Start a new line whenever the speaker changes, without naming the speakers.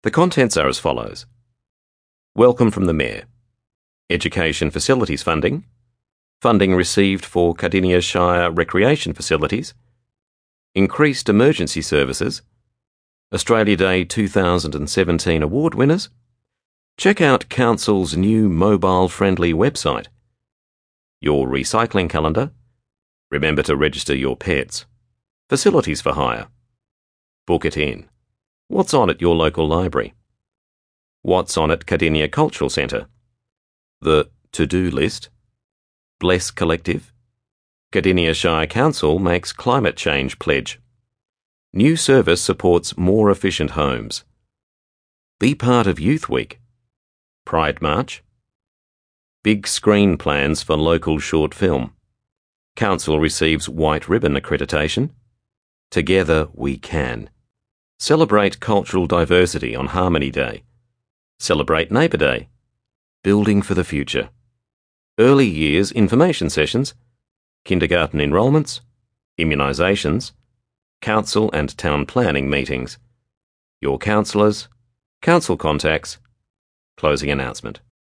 The contents are as follows. Welcome from the Mayor. Education facilities funding. Funding received for Cardinia Shire recreation facilities. Increased emergency services. Australia Day 2017 award winners. Check out Council's new mobile-friendly website. Your recycling calendar. Remember to register your pets. Facilities for hire. Book it in. What's on at your local library? What's on at Cardinia Cultural Centre? The to-do list. Bless Collective. Cardinia Shire Council makes climate change pledge. New service supports more efficient homes. Be part of Youth Week. Pride March. Big screen plans for local short film. Council receives White Ribbon accreditation. Together we can. Celebrate cultural diversity on Harmony Day. Celebrate Neighbour Day. Building for the future. Early years information sessions. Kindergarten enrolments. Immunisations. Council and town planning meetings. Your councillors. Council contacts. Closing announcement.